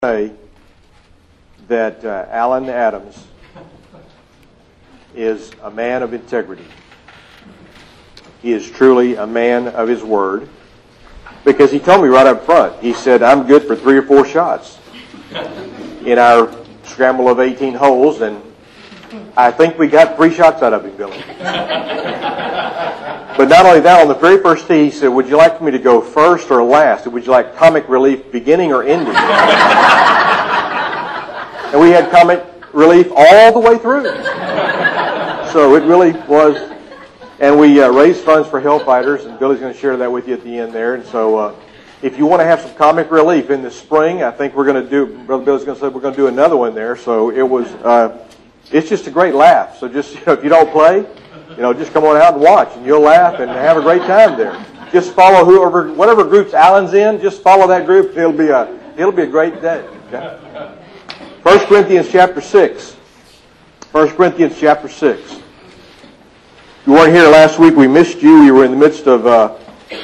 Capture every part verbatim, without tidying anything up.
say that uh, Alan Adams is a man of integrity. He is truly a man of his word, because he told me right up front, he said, I'm good for three or four shots in our scramble of eighteen holes, and I think we got three shots out of him, Billy. But not only that, on the very first tee, he said, would you like me to go first or last? Would you like comic relief beginning or ending? And we had comic relief all the way through. So it really was. And we uh, raised funds for Hellfighters, and Billy's going to share that with you at the end there. And so uh, if you want to have some comic relief in the spring, I think we're going to do, Brother Billy's going to say we're going to do another one there. So it was, uh, it's just a great laugh. So just, you know, if you don't play, you know, just come on out and watch, and you'll laugh and have a great time there. Just follow whoever, whatever groups Alan's in, just follow that group. It'll be a, it'll be a great day. Okay? First Corinthians chapter six. First Corinthians chapter six. If you weren't here last week, we missed you. You were in the midst of uh,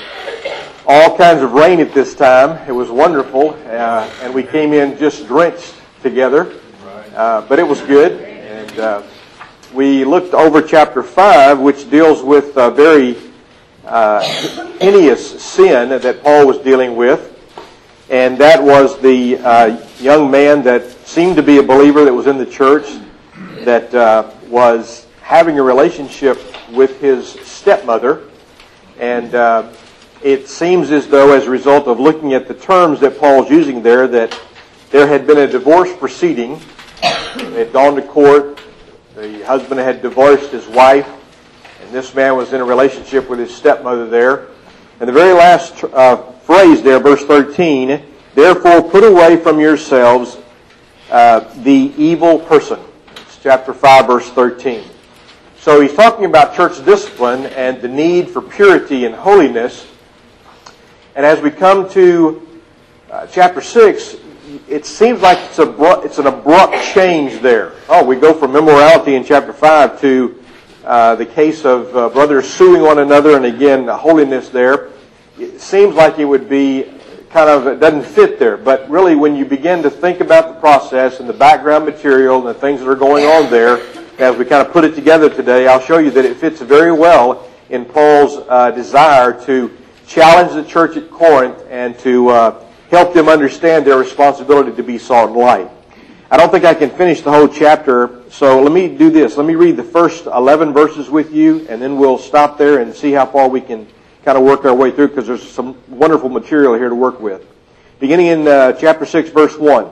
all kinds of rain at this time. It was wonderful, uh, and we came in just drenched together. Uh, but it was good, and uh, we looked over chapter five, which deals with a very uh, heinous sin that Paul was dealing with, and that was the uh, young man that seemed to be a believer that was in the church that uh, was having a relationship with his stepmother, and uh, it seems as though, as a result of looking at the terms that Paul's using there, that there had been a divorce proceeding. They had gone to court. The husband had divorced his wife, and this man was in a relationship with his stepmother there. And the very last uh, phrase there, verse thirteen, therefore put away from yourselves uh, the evil person. It's chapter five, verse thirteen. So he's talking about church discipline and the need for purity and holiness. And as we come to uh, chapter six, it seems like it's, a, it's an abrupt change there. Oh, we go from immorality in chapter five to uh, the case of uh, brothers suing one another, and again, holiness there. It seems like it would be kind of, it doesn't fit there. But really, when you begin to think about the process and the background material and the things that are going on there, as we kind of put it together today, I'll show you that it fits very well in Paul's uh, desire to challenge the church at Corinth and to uh, help them understand their responsibility to be salt and light. I don't think I can finish the whole chapter, so let me do this. Let me read the first eleven verses with you, and then we'll stop there and see how far we can kind of work our way through, because there's some wonderful material here to work with. Beginning in uh, chapter six, verse one.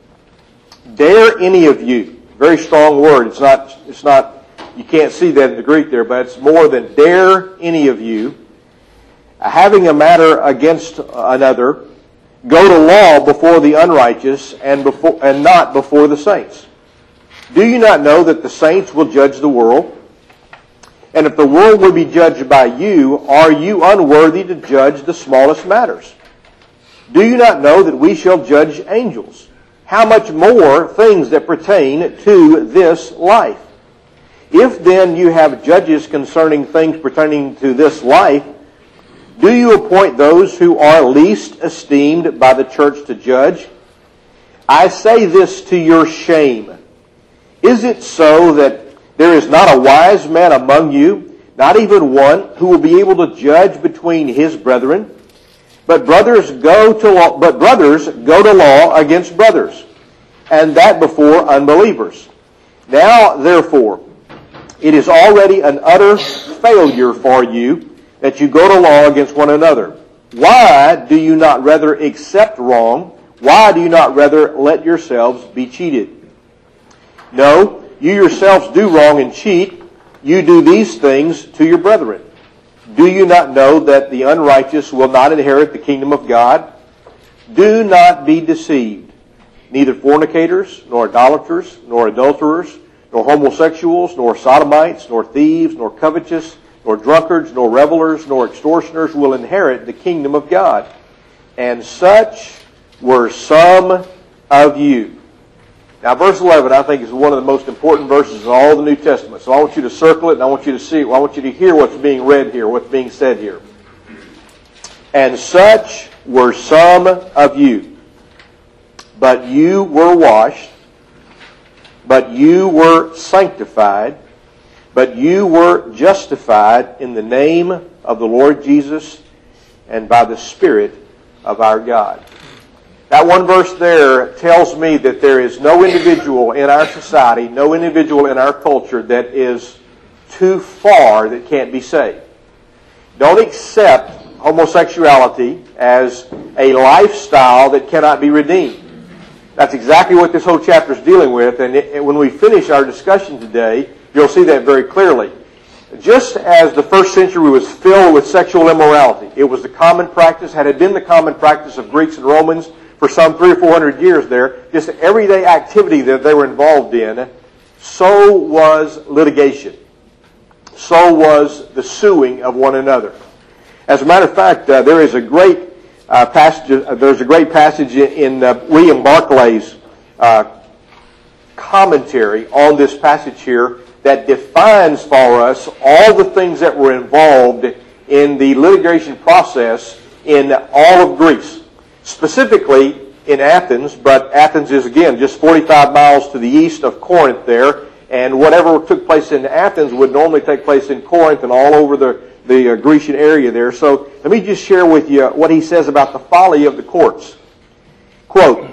Dare any of you, very strong word, it's not, it's not, you can't see that in the Greek there, but it's more than dare any of you, having a matter against another, go to law before the unrighteous and before and not before the saints. Do you not know that the saints will judge the world? And if the world will be judged by you, are you unworthy to judge the smallest matters? Do you not know that we shall judge angels? How much more things that pertain to this life? If then you have judges concerning things pertaining to this life, do you appoint those who are least esteemed by the church to judge? I say this to your shame. Is it so that there is not a wise man among you, not even one, who will be able to judge between his brethren? But brothers go to law, but brothers go to law against brothers, and that before unbelievers. Now, therefore, it is already an utter failure for you that you go to law against one another. Why do you not rather accept wrong? Why do you not rather let yourselves be cheated? No, you yourselves do wrong and cheat. You do these things to your brethren. Do you not know that the unrighteous will not inherit the kingdom of God? Do not be deceived. Neither fornicators, nor idolaters, nor adulterers, nor homosexuals, nor sodomites, nor thieves, nor covetous, nor drunkards, nor revelers, nor extortioners will inherit the kingdom of God. And such were some of you. Now, verse eleven, I think, is one of the most important verses in all the New Testament. So I want you to circle it, and I want you to see it. I want you to hear what's being read here, what's being said here. And such were some of you. but you were washed, but you were sanctified, but you were justified in the name of the Lord Jesus and by the Spirit of our God. That one verse there tells me that there is no individual in our society, no individual in our culture that is too far that can't be saved. Don't accept homosexuality as a lifestyle that cannot be redeemed. That's exactly what this whole chapter is dealing with, and it, when we finish our discussion today, you'll see that very clearly. Just as the first century was filled with sexual immorality, it was the common practice, had it been the common practice of Greeks and Romans for some three or four hundred years there, just everyday activity that they were involved in, so was litigation. So was the suing of one another. As a matter of fact, uh, there is a great uh, passage. Uh, there's a great passage in, in uh, William Barclay's uh, commentary on this passage here that defines for us all the things that were involved in the litigation process in all of Greece. Specifically in Athens, but Athens is again just forty-five miles to the east of Corinth there, and whatever took place in Athens would normally take place in Corinth and all over the, the uh, Grecian area there. So let me just share with you what he says about the folly of the courts. Quote,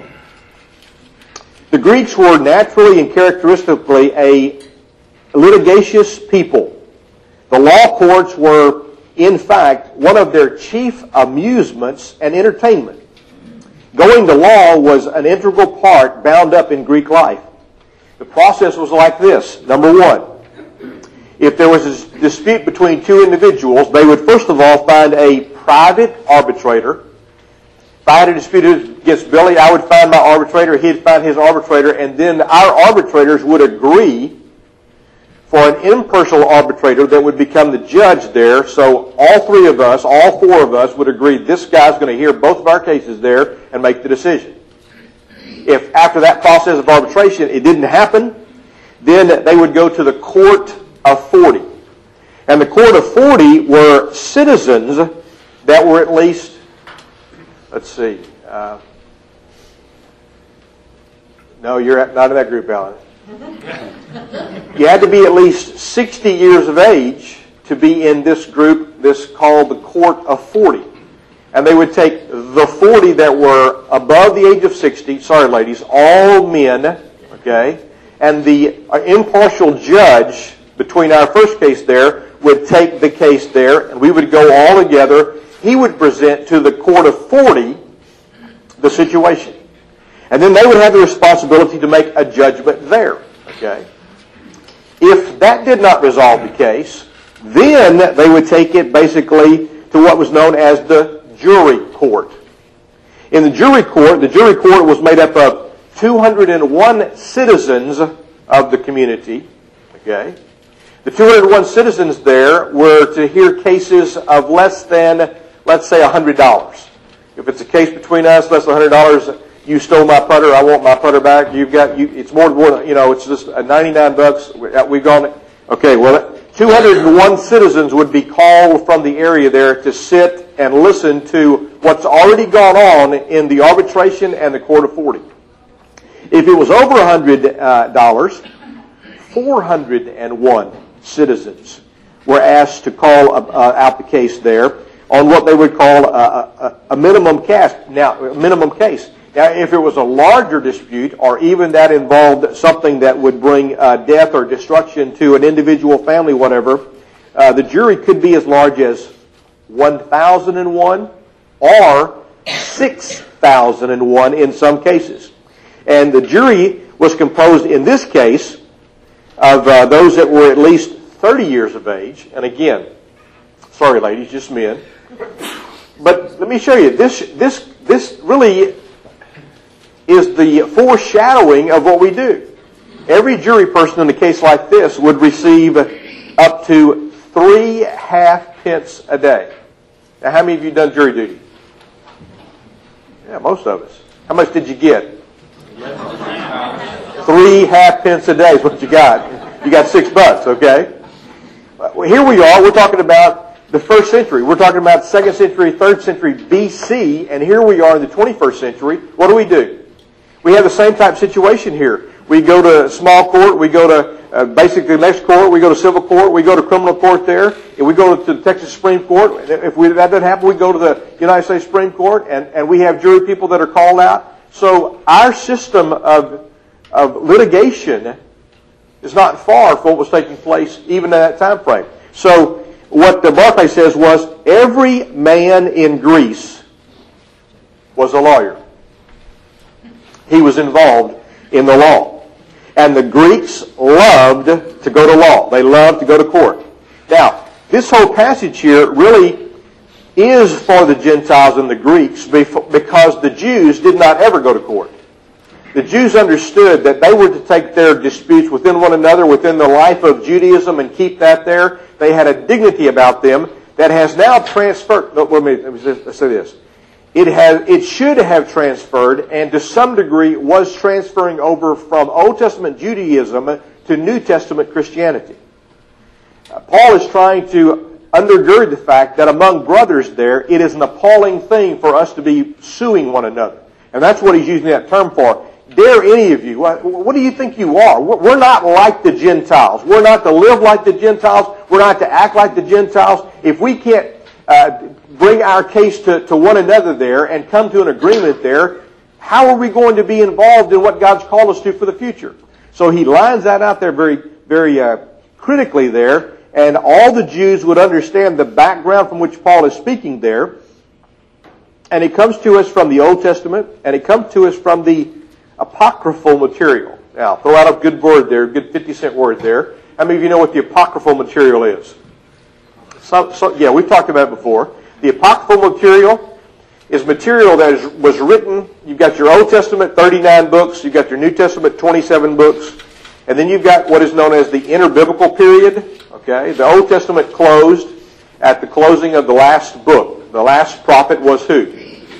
"The Greeks were naturally and characteristically a litigious people. The law courts were, in fact, one of their chief amusements and entertainment. Going to law was an integral part bound up in Greek life. The process was like this. Number one, if there was a dispute between two individuals, they would first of all find a private arbitrator. If I had a dispute against Billy, I would find my arbitrator, he'd find his arbitrator, and then our arbitrators would agree for an impartial arbitrator that would become the judge there. So all three of us, all four of us would agree this guy's going to hear both of our cases there and make the decision. If after that process of arbitration it didn't happen, then they would go to the court of forty. And the court of forty were citizens that were at least, let's see, uh, no, you're not in that group, Alan. You had to be at least sixty years of age to be in this group, this called the Court of forty. And they would take the forty that were above the age of sixty, sorry ladies, all men, okay, and the impartial judge between our first case there would take the case there, and we would go all together. He would present to the Court of forty the situation. And then they would have the responsibility to make a judgment there. Okay. If that did not resolve the case, then they would take it basically to what was known as the jury court. In the jury court, the jury court was made up of two hundred one citizens of the community. Okay. The two hundred one citizens there were to hear cases of less than, let's say, one hundred dollars. If it's a case between us, less than one hundred dollars, you stole my putter, I want my putter back. You've got, you, it's more than, you know, it's just ninety-nine bucks. We've gone, okay, well, two hundred one citizens would be called from the area there to sit and listen to what's already gone on in the arbitration and the Court of forty. If it was over one hundred dollars, four hundred one citizens were asked to call uh, out the case there on what they would call a, a, a minimum case. Now, a minimum case. Now, if it was a larger dispute, or even that involved something that would bring uh, death or destruction to an individual family, whatever, uh, the jury could be as large as one thousand one or six thousand one in some cases. And the jury was composed, in this case, of uh, those that were at least thirty years of age. And again, sorry ladies, just men. But let me show you, this, this, this really is the foreshadowing of what we do. Every jury person in a case like this would receive up to three half pence a day. Now, how many of you done jury duty? Yeah, most of us. How much did you get? Three half pence a day is what you got. You got six bucks, okay? Well, here we are. We're talking about the first century. We're talking about second century, third century B C, and here we are in the twenty-first century. What do we do? We have the same type of situation here. We go to small court, we go to uh, basically the next court, we go to civil court, we go to criminal court there, and we go to the Texas Supreme Court. If we, that doesn't happen, we go to the United States Supreme Court, and, and we have jury people that are called out. So our system of, of litigation is not far from what was taking place even in that time frame. So what the Barclay says was, every man in Greece was a lawyer. He was involved in the law. And the Greeks loved to go to law. They loved to go to court. Now, this whole passage here really is for the Gentiles and the Greeks because the Jews did not ever go to court. The Jews understood that they were to take their disputes within one another, within the life of Judaism, and keep that there. They had a dignity about them that has now transferred. No, let me, let me say this. It has, it should have transferred, and to some degree was transferring over from Old Testament Judaism to New Testament Christianity. Uh, Paul is trying to undergird the fact that among brothers there, it is an appalling thing for us to be suing one another. And that's what he's using that term for. Dare any of you, what, what do you think you are? We're not like the Gentiles. We're not to live like the Gentiles. We're not to act like the Gentiles. If we can't uh, bring our case to, to one another there and come to an agreement there, how are we going to be involved in what God's called us to for the future? So he lines that out there very, very uh, critically there, and all the Jews would understand the background from which Paul is speaking there. And it comes to us from the Old Testament, and it comes to us from the apocryphal material. Now, throw out a good word there, a good fifty cent word there. How many of you know what the apocryphal material is? So, so, yeah, we've talked about it before. The apocryphal material is material that is, was written. You've got your Old Testament, thirty-nine books. You've got your New Testament, twenty-seven books. And then you've got what is known as the interbiblical period. Okay, the Old Testament closed at the closing of the last book. The last prophet was who?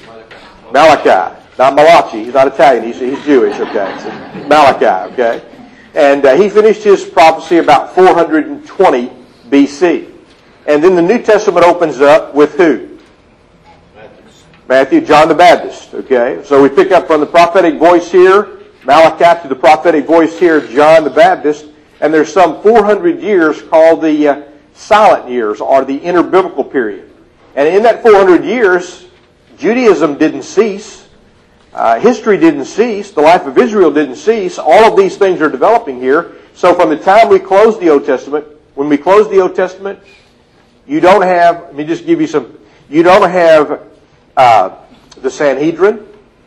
Malachi. Not Malachi. He's not Italian. He's, he's Jewish. Okay, so Malachi. Okay, and uh, he finished his prophecy about four hundred twenty B C. And then the New Testament opens up with who? Matthew. Matthew, John the Baptist. Okay, so we pick up from the prophetic voice here, Malachi, to the prophetic voice here, John the Baptist, and there's some four hundred years called the uh, silent years, or the interbiblical period. And in that four hundred years, Judaism didn't cease, uh, history didn't cease, the life of Israel didn't cease. All of these things are developing here. So from the time we close the Old Testament, when we close the Old Testament, you don't have, let me just give you some, you don't have uh, the Sanhedrin.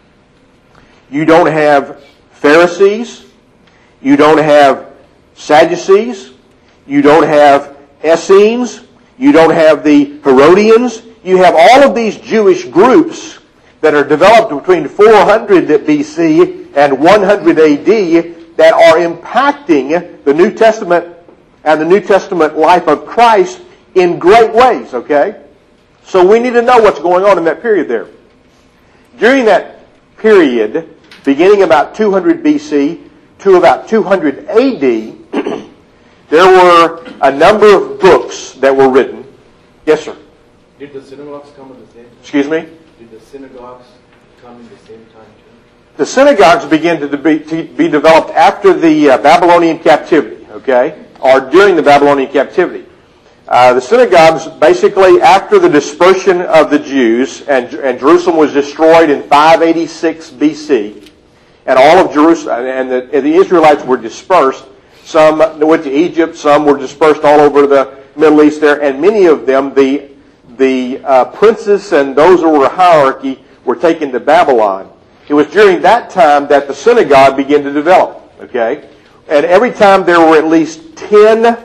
You don't have Pharisees. You don't have Sadducees. You don't have Essenes. You don't have the Herodians. You have all of these Jewish groups that are developed between four hundred B C and one hundred A D that are impacting the New Testament and the New Testament life of Christ in great ways, okay? So we need to know what's going on in that period there. During that period, beginning about two hundred B C to about two hundred A D, there were a number of books that were written. Yes, sir? Did the synagogues come at the same time? Excuse me? Did the synagogues come at the same time too? The synagogues began to be, to be developed after the uh, Babylonian captivity, okay? Or during the Babylonian captivity. Uh, the synagogues, basically after the dispersion of the Jews, and, and Jerusalem was destroyed in five eighty-six B C, and all of Jerusalem, and the, and the Israelites were dispersed. Some went to Egypt, some were dispersed all over the Middle East there, and many of them, the, the uh, princes and those who were hierarchy, were taken to Babylon. It was during that time that the synagogue began to develop, okay? And every time there were at least ten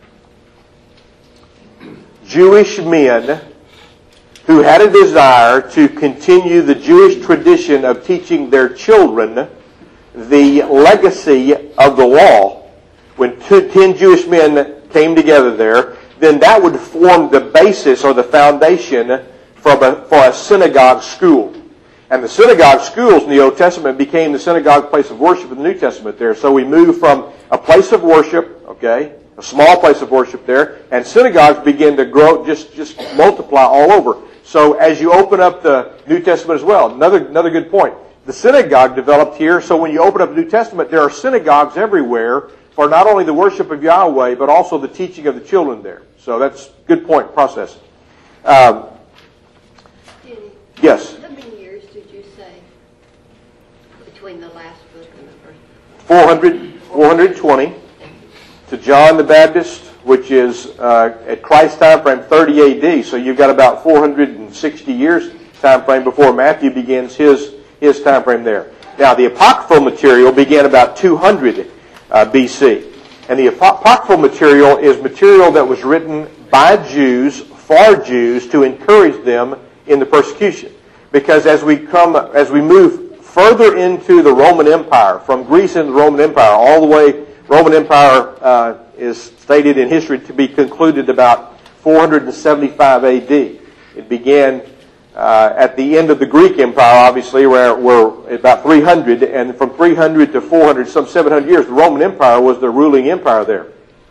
Jewish men who had a desire to continue the Jewish tradition of teaching their children the legacy of the law. When two, ten Jewish men came together there, then that would form the basis or the foundation for a, for a synagogue school. And the synagogue schools in the Old Testament became the synagogue place of worship in the New Testament there. So we move from a place of worship, okay, a small place of worship there, and synagogues begin to grow, just, just multiply all over. So as you open up the New Testament as well, another, another good point. the synagogue developed here. So when you open up the New Testament, there are synagogues everywhere for not only the worship of Yahweh, but also the teaching of the children there. So that's a good point, process. Um, Jenny, yes? how many years did you say between the last book and the first book? four hundred, four hundred twenty to John the Baptist, which is uh, at Christ's time frame, thirty A D. So you've got about four hundred sixty years time frame before Matthew begins his, his time frame there. Now, the apocryphal material began about two hundred uh, B C. And the apocryphal material is material that was written by Jews, for Jews, to encourage them in the persecution. Because as we come, as we move further into the Roman Empire, from Greece into the Roman Empire, all the way, Roman Empire uh, is stated in history to be concluded about four hundred seventy-five A D. It began uh, at the end of the Greek Empire, obviously, where we're about three hundred, and from three hundred to four hundred, some seven hundred years, the Roman Empire was the ruling empire there.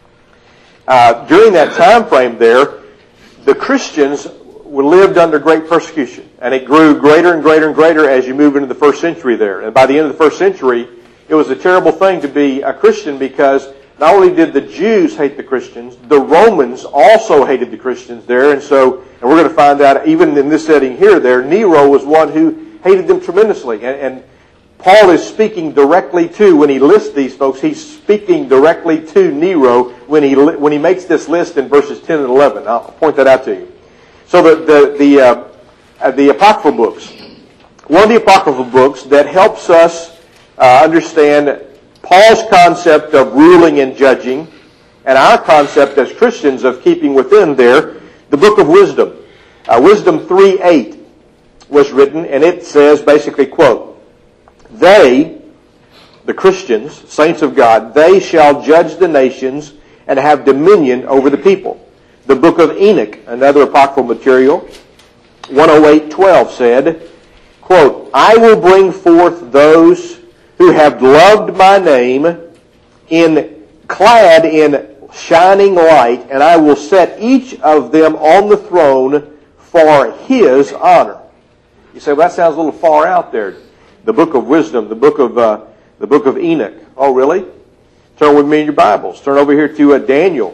Uh, during that time frame there, the Christians lived under great persecution, and it grew greater and greater and greater as you move into the first century there. And by the end of the first century, it was a terrible thing to be a Christian, because not only did the Jews hate the Christians, the Romans also hated the Christians there. And so, and we're going to find out, even in this setting here, there, Nero was one who hated them tremendously. And, and Paul is speaking directly to, when he lists these folks, he's speaking directly to Nero when he when he makes this list in verses ten and eleven. I'll point that out to you. So the the the, uh, the apocryphal books, one of the apocryphal books that helps us uh, understand Paul's concept of ruling and judging, and our concept as Christians of keeping within there, the book of Wisdom. Uh, Wisdom three eight was written, and it says basically, quote, "They," the Christians, saints of God, "they shall judge the nations and have dominion over the people." The book of Enoch, another apocryphal material, one oh eight twelve said, quote, "I will bring forth those who have loved my name, in clad in shining light, and I will set each of them on the throne for his honor." You say, well, that sounds a little far out there. The book of Wisdom, the book of uh, the book of Enoch. Oh, really? Turn with me in your Bibles. Turn over here to uh, Daniel,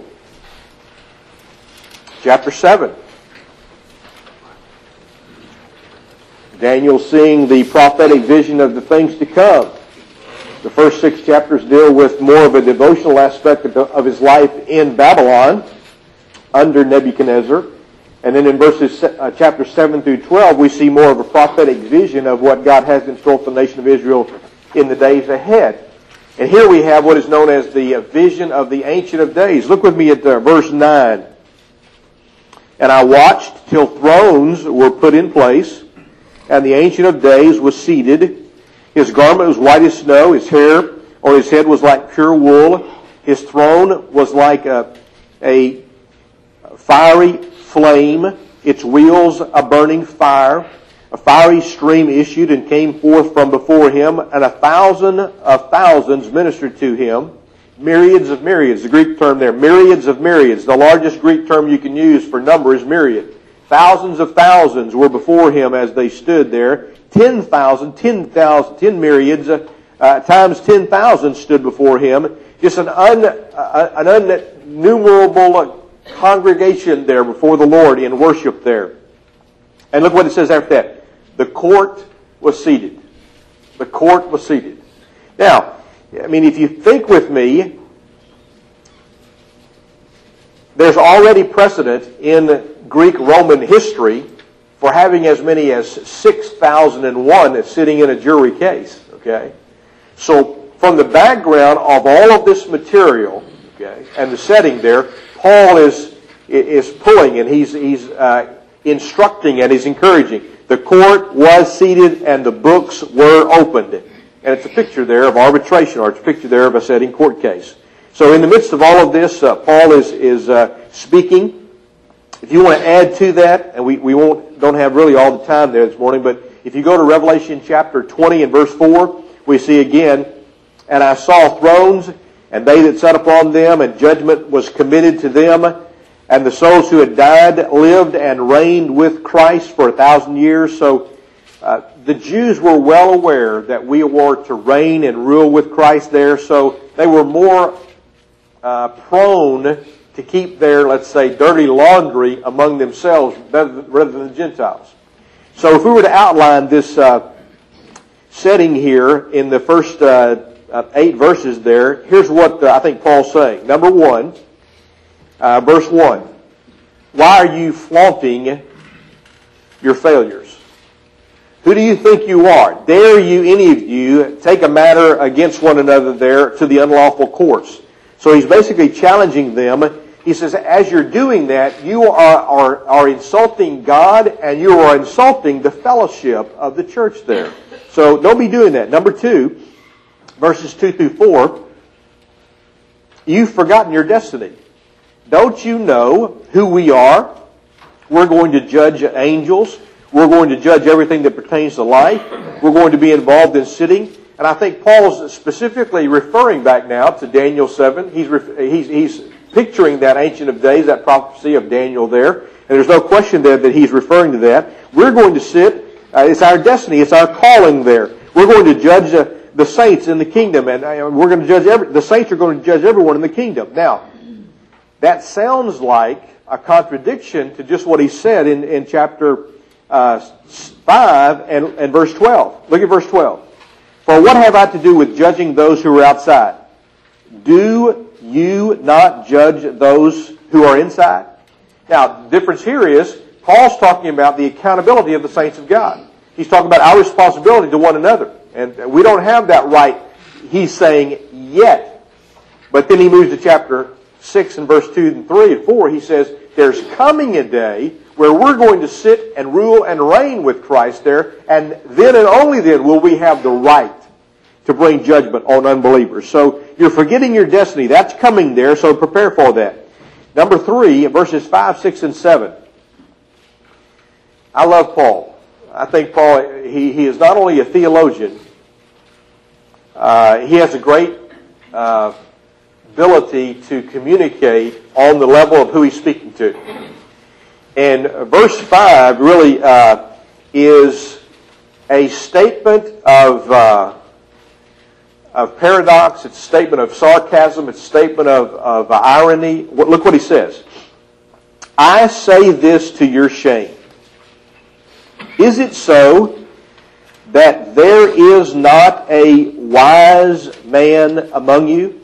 chapter seven. Daniel seeing the prophetic vision of the things to come. The first six chapters deal with more of a devotional aspect of, the, of his life in Babylon under Nebuchadnezzar. And then in verses uh, chapter seven through twelve, we see more of a prophetic vision of what God has in store for the nation of Israel in the days ahead. And here we have what is known as the uh, vision of the Ancient of Days. Look with me at uh, verse nine. "And I watched till thrones were put in place, and the Ancient of Days was seated. His garment was white as snow. His hair on his head was like pure wool. His throne was like a, a fiery flame. Its wheels a burning fire. A fiery stream issued and came forth from before him, and a thousand of thousands ministered to him. Myriads of myriads, the Greek term there, myriads of myriads. The largest Greek term you can use for number is myriad. Thousands of thousands were before him as they stood there. Ten thousand, ten thousand, ten myriads, uh, uh, times ten thousand stood before him. Just an, un, uh, an unnumerable uh, congregation there before the Lord in worship there. And look what it says after that. The court was seated. The court was seated. Now, I mean, if you think with me, there's already precedent in Greek-Roman history for having as many as six thousand one sitting in a jury case, okay? So, from the background of all of this material, okay, and the setting there, Paul is is pulling and he's he's uh, instructing and he's encouraging. The court was seated and the books were opened. And it's a picture there of arbitration, or it's a picture there of a setting court case. So in the midst of all of this, uh, Paul is is uh, speaking. If you want to add to that, and we, we won't don't have really all the time there this morning, but if you go to Revelation chapter twenty and verse four, we see again, "And I saw thrones, and they that sat upon them, and judgment was committed to them. And the souls who had died lived and reigned with Christ for a thousand years." So uh, the Jews were well aware that we were to reign and rule with Christ there, so they were more uh, prone to keep their, let's say, dirty laundry among themselves rather than the Gentiles. So if we were to outline this uh, setting here in the first uh, uh, eight verses there, here's what uh, I think Paul's saying. Number one, uh, verse one. Why are you flaunting your failures? Who do you think you are? Dare you, any of you, take a matter against one another there to the unlawful courts? So he's basically challenging them. He says, as you're doing that, you are, are, are insulting God and you are insulting the fellowship of the church there. So don't be doing that. Number two, verses two through four, you've forgotten your destiny. Don't you know who we are? We're going to judge angels. We're going to judge everything that pertains to life. We're going to be involved in sitting. And I think Paul's specifically referring back now to Daniel seven. He's, he's, he's picturing that Ancient of Days, that prophecy of Daniel there. And there's no question there that he's referring to that. We're going to sit. Uh, it's our destiny. It's our calling there. We're going to judge uh, the saints in the kingdom. And uh, we're going to judge every, the saints are going to judge everyone in the kingdom. Now, that sounds like a contradiction to just what he said in, in chapter uh, five and, and verse twelve. Look at verse twelve. For what have I to do with judging those who are outside? Do you not judge those who are inside? Now, the difference here is, Paul's talking about the accountability of the saints of God. He's talking about our responsibility to one another. And we don't have that right, he's saying, yet. But then he moves to chapter six and verse two and three and four. He says, there's coming a day where we're going to sit and rule and reign with Christ there, and then and only then will we have the right to bring judgment on unbelievers. So you're forgetting your destiny. That's coming there, so prepare for that. Number three, verses five, six, and seven. I love Paul. I think Paul, he, he is not only a theologian, uh, he has a great uh, ability to communicate on the level of who he's speaking to. And verse five really uh, is a statement of uh, of paradox. It's a statement of sarcasm. It's a statement of, of irony. Look what he says. I say this to your shame. Is it so that there is not a wise man among you?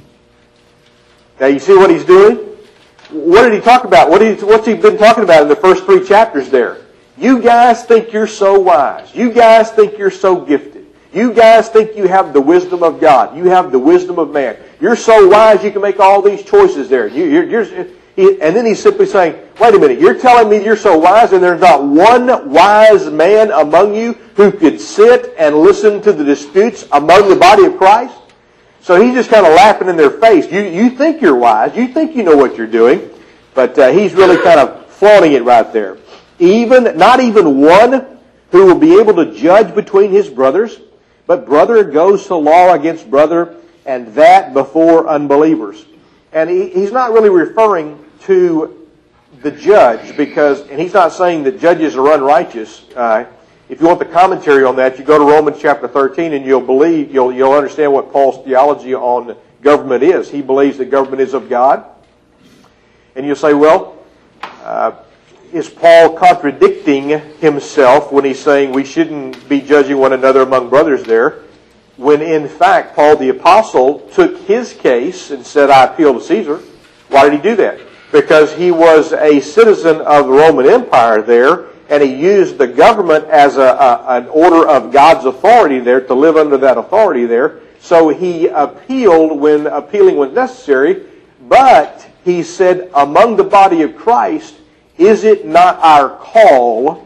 Now you see what he's doing? What did he talk about? What did he, what's he been talking about in the first three chapters there? You guys think you're so wise. You guys think you're so gifted. You guys think you have the wisdom of God. You have the wisdom of man. You're so wise you can make all these choices there. You, you're, you're, he, and then he's simply saying, wait a minute, you're telling me you're so wise and there's not one wise man among you who could sit and listen to the disputes among the body of Christ? So he's just kind of laughing in their face. You, you think you're wise. You think you know what you're doing. But uh, he's really kind of flaunting it right there. Even, not even one who will be able to judge between his brothers, but brother goes to law against brother, and that before unbelievers. And he, he's not really referring to the judge, because, and he's not saying that judges are unrighteous. Uh, if you want the commentary on that, you go to Romans chapter thirteen, and you'll believe, you'll, you'll understand what Paul's theology on government is. He believes that government is of God. And you'll say, well, uh, is Paul contradicting himself when he's saying we shouldn't be judging one another among brothers there? When in fact, Paul the Apostle took his case and said, I appeal to Caesar. Why did he do that? Because he was a citizen of the Roman Empire there, and he used the government as a, a, an order of God's authority there, to live under that authority there. So he appealed when appealing was necessary, but he said, among the body of Christ, is it not our call?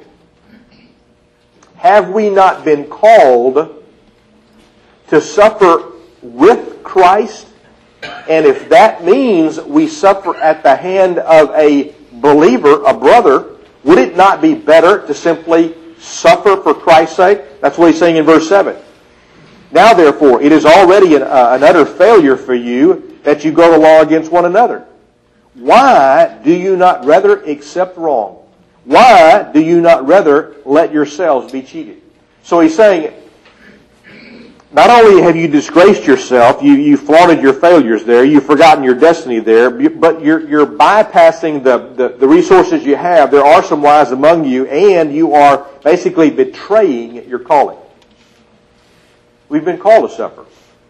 Have we not been called to suffer with Christ? And if that means we suffer at the hand of a believer, a brother, would it not be better to simply suffer for Christ's sake? That's what he's saying in verse seven. Now, therefore, it is already an, uh, an utter failure for you that you go to law against one another. Why do you not rather accept wrong? Why do you not rather let yourselves be cheated? So he's saying, not only have you disgraced yourself, you, you flaunted your failures there, you've forgotten your destiny there, but you're, you're bypassing the, the, the resources you have. There are some lies among you, and you are basically betraying your calling. We've been called to suffer.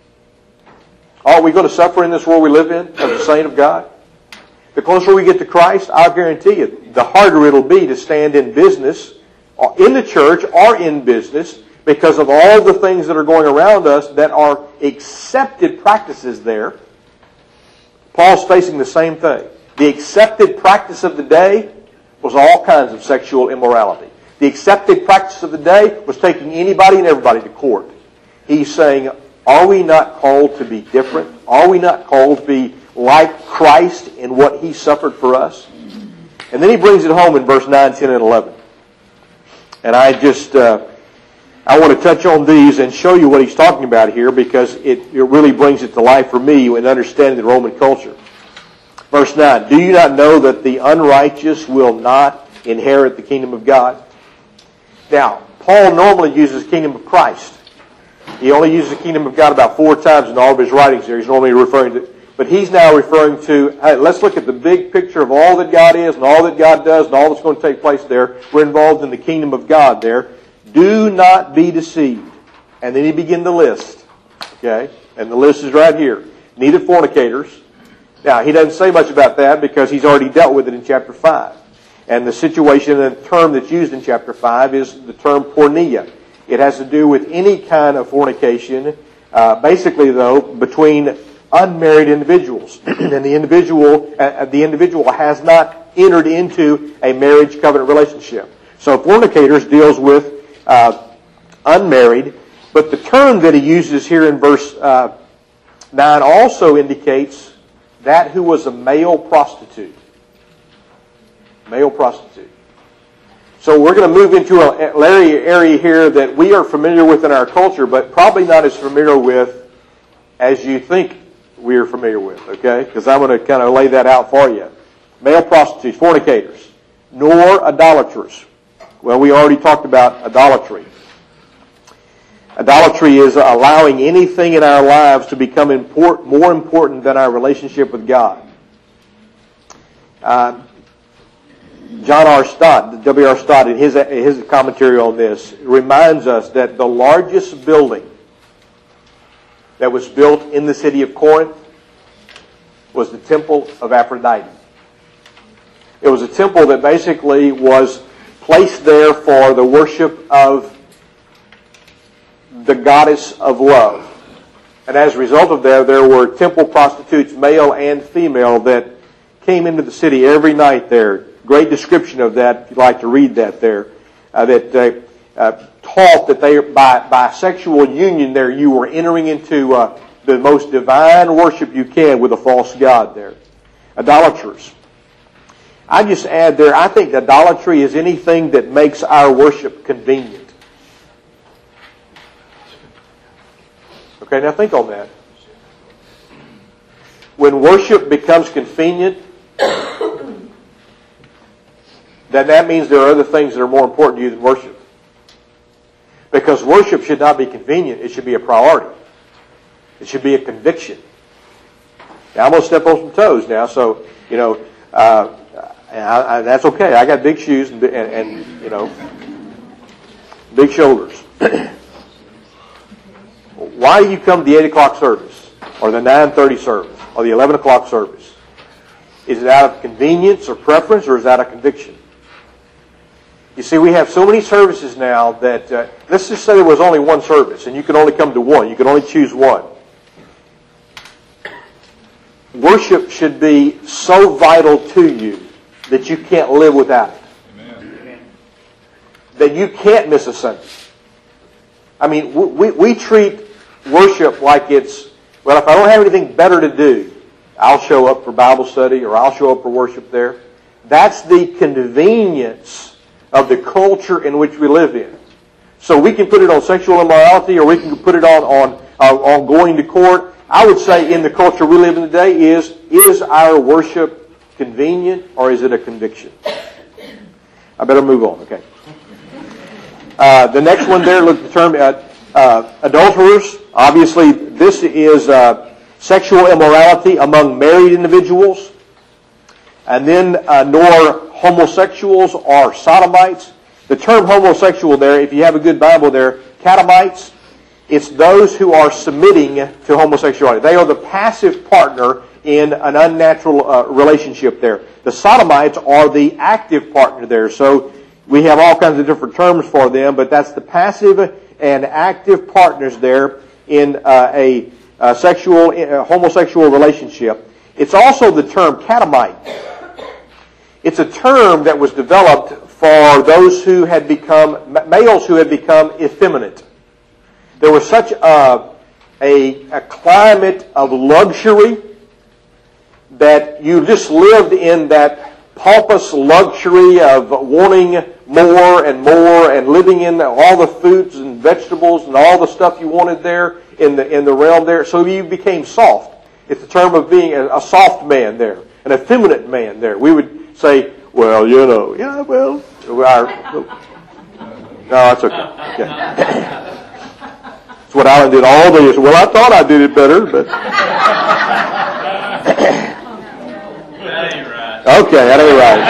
Are we going to suffer in this world we live in as a saint of God? The closer we get to Christ, I'll guarantee you, the harder it'll be to stand in business, or in the church or in business, because of all the things that are going around us that are accepted practices there. Paul's facing the same thing. The accepted practice of the day was all kinds of sexual immorality. The accepted practice of the day was taking anybody and everybody to court. He's saying, are we not called to be different? Are we not called to be like Christ in what He suffered for us? And then he brings it home in verse nine, ten, and eleven. And I just, uh, I want to touch on these and show you what he's talking about here, because it, it really brings it to life for me in understanding the Roman culture. Verse nine, do you not know that the unrighteous will not inherit the kingdom of God? Now, Paul normally uses kingdom of Christ. He only uses the kingdom of God about four times in all of his writings there. He's normally referring to, but he's now referring to, hey, let's look at the big picture of all that God is and all that God does and all that's going to take place there. We're involved in the kingdom of God there. Do not be deceived. And then he begins the list. Okay? And the list is right here. Neither fornicators. Now, he doesn't say much about that because he's already dealt with it in chapter five. And the situation and the term that's used in chapter five is the term porneia. It has to do with any kind of fornication, uh, basically, though, between unmarried individuals. And the individual, uh, the individual has not entered into a marriage covenant relationship. So fornicators deals with uh, unmarried, but the term that he uses here in verse uh, nine also indicates that who was a male prostitute. Male prostitute. So we're going to move into an area here that we are familiar with in our culture, but probably not as familiar with as you think we are familiar with, okay? Because I'm going to kind of lay that out for you. Male prostitutes, fornicators, nor idolaters. Well, we already talked about idolatry. Idolatry is allowing anything in our lives to become import, more important than our relationship with God. Uh, John R. Stott, W R. Stott, in his, his commentary on this, reminds us that the largest building that was built in the city of Corinth was the temple of Aphrodite. It was a temple that basically was placed there for the worship of the goddess of love. And as a result of that, there were temple prostitutes, male and female, that came into the city every night there. Great description of that, if you'd like to read that there. Uh, that uh, uh, taught that they, by, by sexual union there, you were entering into uh, the most divine worship you can with a false god there. Idolaters. I just add there, I think idolatry is anything that makes our worship convenient. Okay, now think on that. When worship becomes convenient, then that means there are other things that are more important to you than worship. Because worship should not be convenient, it should be a priority. It should be a conviction. Now I'm going to step on some toes now, so, you know, uh, I, I, that's okay. I got big shoes and, and, and you know, big shoulders. Why do you come to the eight o'clock service, or the nine thirty service, or the eleven o'clock service? Is it out of convenience or preference, or is that a conviction? You see, we have so many services now that, uh, let's just say there was only one service, and you could only come to one. You could only choose one. Worship should be so vital to you that you can't live without it. Amen. That you can't miss a Sunday. I mean, we, we treat worship like it's, well, if I don't have anything better to do, I'll show up for Bible study or I'll show up for worship there. That's the convenience of the culture in which we live in. So we can put it on sexual immorality, or we can put it on, on, uh, on going to court. I would say in the culture we live in today is, is our worship convenient, or is it a conviction? I better move on, okay. Uh, the next one there, look at the term uh, uh, adulterers. Obviously, this is uh, sexual immorality among married individuals. And then, uh, nor homosexuals or sodomites. The term homosexual there, if you have a good Bible there, catamites, it's those who are submitting to homosexuality. They are the passive partner in an unnatural uh, relationship there. The sodomites are the active partner there. So we have all kinds of different terms for them, but that's the passive and active partners there in uh, a, a sexual, uh, homosexual relationship. It's also the term catamite. It's a term that was developed for those who had become, males who had become effeminate. There was such a, a, a climate of luxury that you just lived in that pompous luxury of wanting more and more and living in all the foods and vegetables and all the stuff you wanted there in the in the realm there. So you became soft. It's the term of being a, a soft man there, an effeminate man there. We would say, well, you know, yeah, well, our, no, that's okay. okay. That's what Alan did all day. He said, well, I thought I did it better, but... That ain't right. Okay, that ain't right.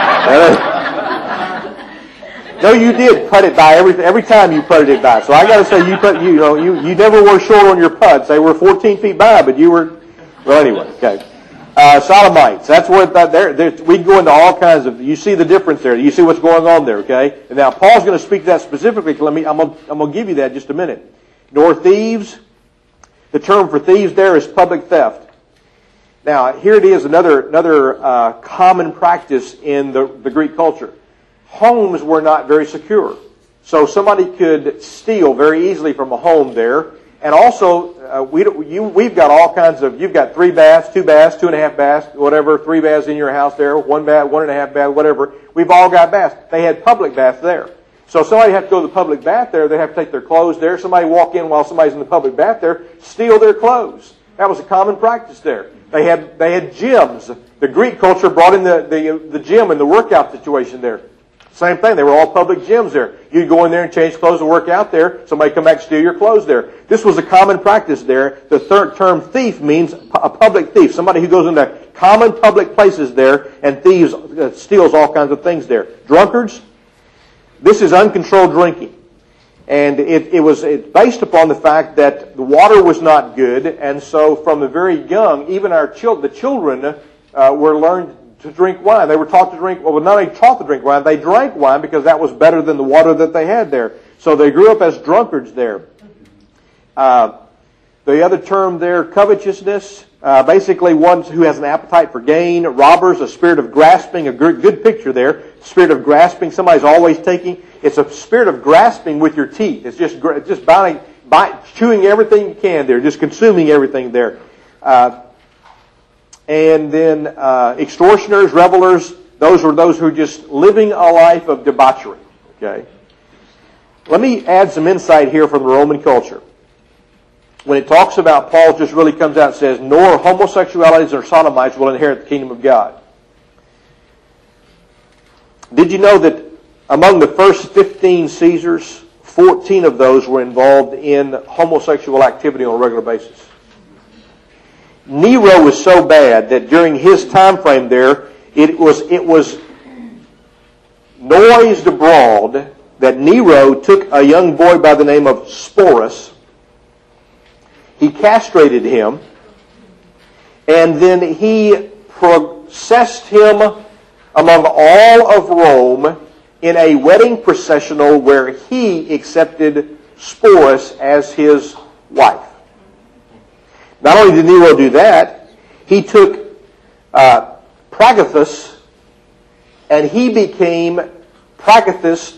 That ain't... No, you did put it by every every time you putted it by. So I got to say, you put you know you you never were short on your putts. They were fourteen feet by, but you were well anyway. Okay, uh, sodomites. That's what that there. We can go into all kinds of. You see the difference there. You see what's going on there. Okay, and now Paul's going to speak to that specifically. Let me. I'm gonna, I'm going to give you that in just a minute. Nor thieves. The term for thieves there is public theft. Now, here it is, another another uh, common practice in the, the Greek culture. Homes were not very secure. So somebody could steal very easily from a home there. And also, uh, we, you, we've got all kinds of, you've got three baths, two baths, two and a half baths, whatever, three baths in your house there, one bath, one and a half bath, whatever. We've all got baths. They had public baths there. So somebody have to go to the public bath there, they have to take their clothes there. Somebody walk in while somebody's in the public bath there, steal their clothes. That was a common practice there. They had they had gyms. The Greek culture brought in the, the, the gym and the workout situation there. Same thing. They were all public gyms there. You'd go in there and change clothes and work out there. Somebody come back and steal your clothes there. This was a common practice there. The third term thief means a public thief. Somebody who goes into common public places there and thieves, uh, steals all kinds of things there. Drunkards. This is uncontrolled drinking. And it, it was it based upon the fact that the water was not good, and so from the very young, even our children, the children uh, were learned to drink wine. They were taught to drink, well, not only taught to drink wine, they drank wine because that was better than the water that they had there. So they grew up as drunkards there. Uh, the other term there, covetousness, uh, basically one who has an appetite for gain. Robbers, a spirit of grasping, a good, good picture there. Spirit of grasping, somebody's always taking. It's a spirit of grasping with your teeth. It's just just biting, bite, chewing everything you can there, just consuming everything there. Uh, and then uh, extortioners, revelers, those are those who are just living a life of debauchery. Okay. Let me add some insight here from the Roman culture. When it talks about, Paul just really comes out and says, nor homosexualities or sodomites will inherit the kingdom of God. Did you know that among the first fifteen Caesars, fourteen of those were involved in homosexual activity on a regular basis? Nero was so bad that during his time frame there, it was it was noised abroad that Nero took a young boy by the name of Sporus. He castrated him, and then he processed him among all of Rome in a wedding processional where he accepted Sporus as his wife. Not only did Nero do that, he took uh, Pragathus, and he became Pragathus.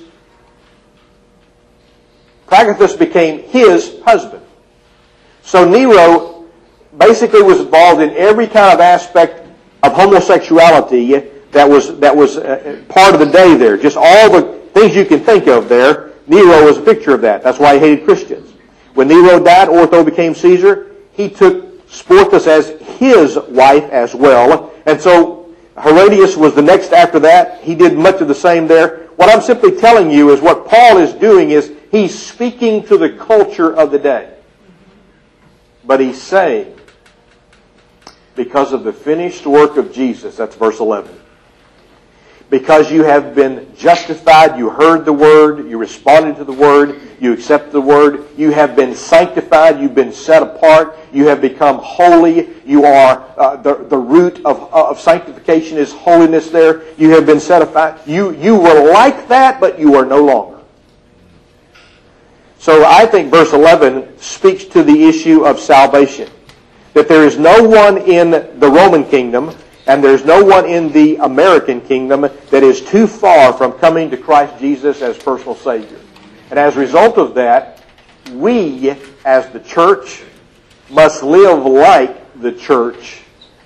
Pragathus became his husband. So Nero basically was involved in every kind of aspect of homosexuality that was that was uh, part of the day there. Just all the things you can think of there. Nero was a picture of that. That's why he hated Christians. When Nero died, Ortho became Caesar. He took Sportus as his wife as well. And so Herodias was the next after that. He did much of the same there. What I'm simply telling you is what Paul is doing is he's speaking to the culture of the day. But he's saying, because of the finished work of Jesus, that's verse eleven. Because you have been justified, you heard the Word, you responded to the Word, you accepted the Word, you have been sanctified, you've been set apart, you have become holy, you are, uh, the, the root of, of sanctification is holiness there, you have been set apart. You, you were like that, but you are no longer. So I think verse eleven speaks to the issue of salvation. That there is no one in the Roman kingdom and there's no one in the American kingdom that is too far from coming to Christ Jesus as personal Savior. And as a result of that, we, as the church, must live like the church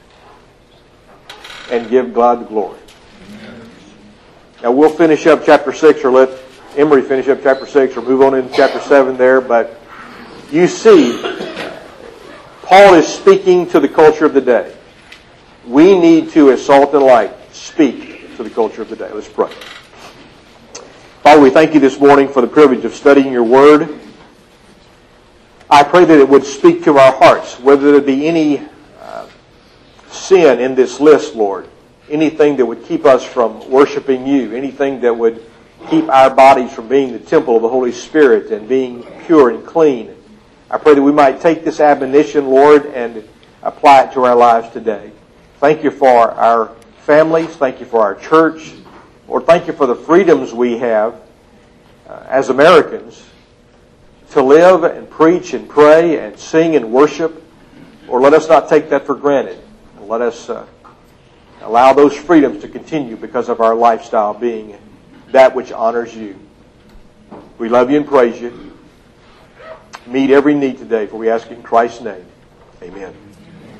and give God the glory. Now we'll finish up chapter six, or let Emery finish up chapter six, or move on into chapter seven there, but you see, Paul is speaking to the culture of the day. We need to, as salt and light, speak to the culture of the day. Let's pray. Father, we thank you this morning for the privilege of studying your Word. I pray that it would speak to our hearts, whether there be any uh, sin in this list, Lord, anything that would keep us from worshiping you, anything that would keep our bodies from being the temple of the Holy Spirit and being pure and clean. I pray that we might take this admonition, Lord, and apply it to our lives today. Thank you for our families. Thank you for our church. Lord, thank you for the freedoms we have uh, as Americans to live and preach and pray and sing and worship. Or let us not take that for granted. Let us uh, allow those freedoms to continue because of our lifestyle being that which honors you. We love you and praise you. Meet every need today, for we ask in Christ's name. Amen.